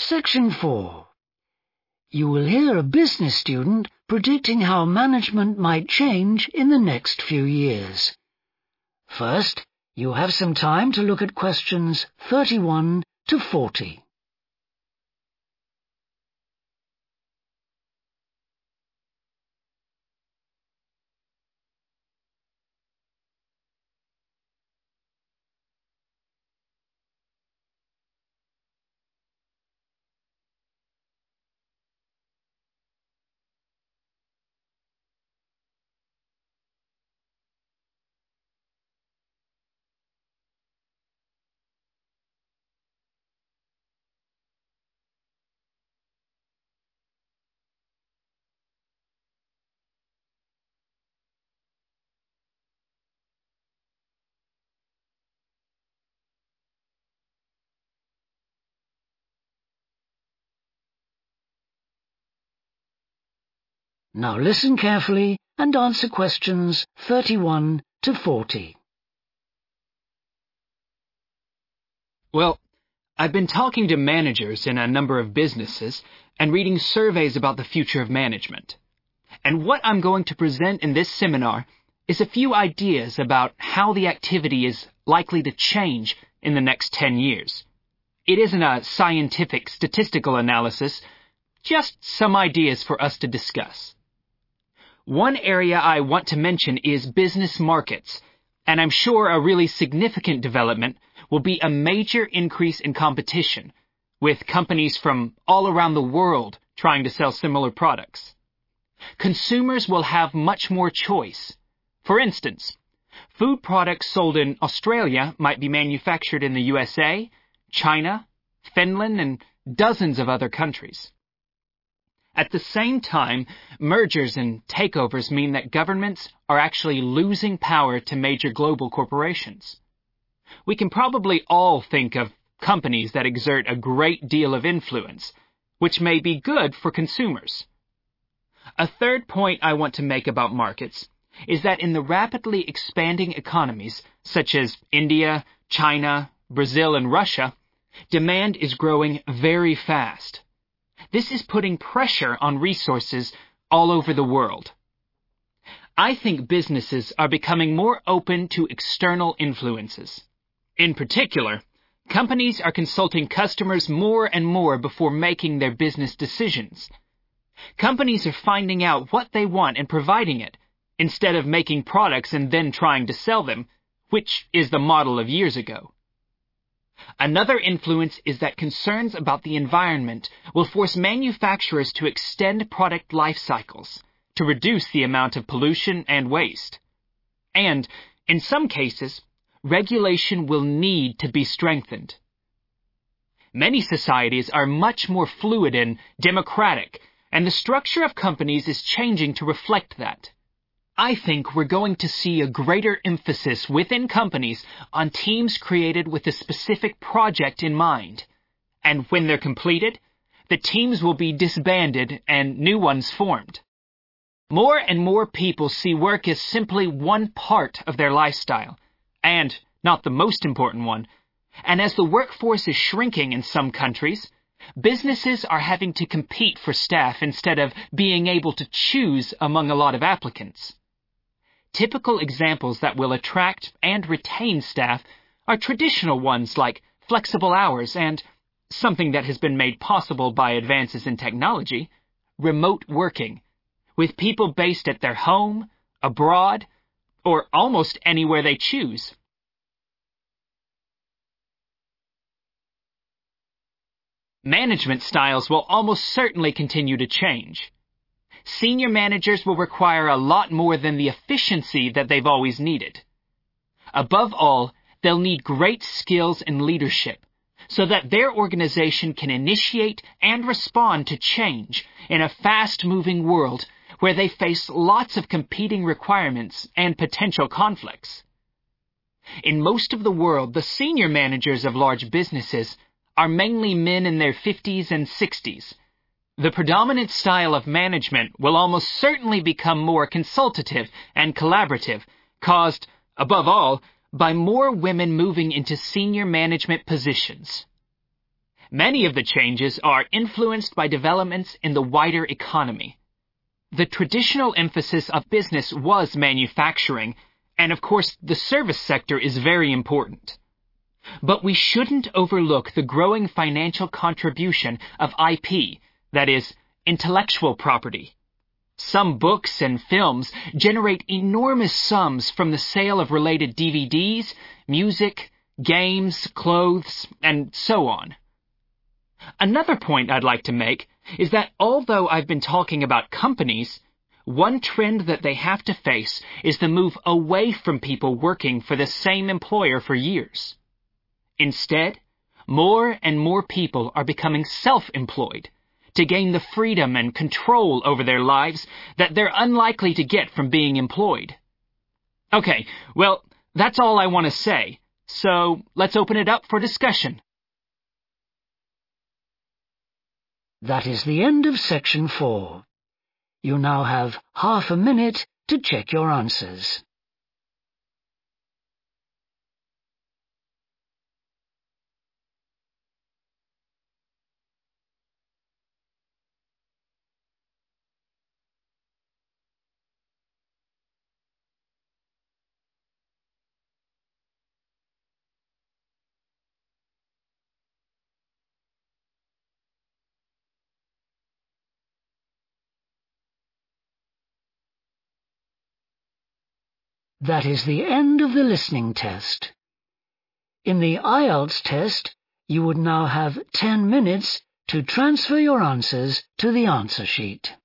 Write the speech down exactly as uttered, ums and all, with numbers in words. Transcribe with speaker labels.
Speaker 1: Section four. You will hear a business student predicting how management might change in the next few years. First, you have some time to look at questions thirty-one to forty. Now listen carefully and answer questions thirty-one to forty.
Speaker 2: Well, I've been talking to managers in a number of businesses and reading surveys about the future of management. And what I'm going to present in this seminar is a few ideas about how the activity is likely to change in the next ten years. It isn't a scientific statistical analysis, just some ideas for us to discuss. One area I want to mention is business markets, and I'm sure a really significant development will be a major increase in competition, with companies from all around the world trying to sell similar products. Consumers will have much more choice. For instance, food products sold in Australia might be manufactured in the U S A, China, Finland, and dozens of other countries. At the same time, mergers and takeovers mean that governments are actually losing power to major global corporations. We can probably all think of companies that exert a great deal of influence, which may be good for consumers. A third point I want to make about markets is that in the rapidly expanding economies, such as India, China, Brazil, and Russia, demand is growing very fast. This is putting pressure on resources all over the world. I think businesses are becoming more open to external influences. In particular, companies are consulting customers more and more before making their business decisions. Companies are finding out what they want and providing it, instead of making products and then trying to sell them, which is the model of years ago. Another influence is that concerns about the environment will force manufacturers to extend product life cycles to reduce the amount of pollution and waste. And, in some cases, regulation will need to be strengthened. Many societies are much more fluid and democratic, and the structure of companies is changing to reflect that. I think we're going to see a greater emphasis within companies on teams created with a specific project in mind. And when they're completed, the teams will be disbanded and new ones formed. More and more people see work as simply one part of their lifestyle, and not the most important one. And as the workforce is shrinking in some countries, businesses are having to compete for staff instead of being able to choose among a lot of applicants. Typical examples that will attract and retain staff are traditional ones like flexible hours and, something that has been made possible by advances in technology, remote working, with people based at their home, abroad, or almost anywhere they choose. Management styles will almost certainly continue to change. Senior managers will require a lot more than the efficiency that they've always needed. Above all, they'll need great skills in leadership so that their organization can initiate and respond to change in a fast-moving world where they face lots of competing requirements and potential conflicts. In most of the world, the senior managers of large businesses are mainly men in their fifties and sixties. The predominant style of management will almost certainly become more consultative and collaborative, caused, above all, by more women moving into senior management positions. Many of the changes are influenced by developments in the wider economy. The traditional emphasis of business was manufacturing, and of course the service sector is very important. But we shouldn't overlook the growing financial contribution of I P, that is, intellectual property. Some books and films generate enormous sums from the sale of related D V Ds, music, games, clothes, and so on. Another point I'd like to make is that although I've been talking about companies, one trend that they have to face is the move away from people working for the same employer for years. Instead, more and more people are becoming self-employed to gain the freedom and control over their lives that they're unlikely to get from being employed. Okay, well, that's all I want to say, so let's open it up for discussion.
Speaker 1: That is the end of section four. You now have half a minute to check your answers. That is the end of the listening test. In the I E L T S test, you would now have ten minutes to transfer your answers to the answer sheet.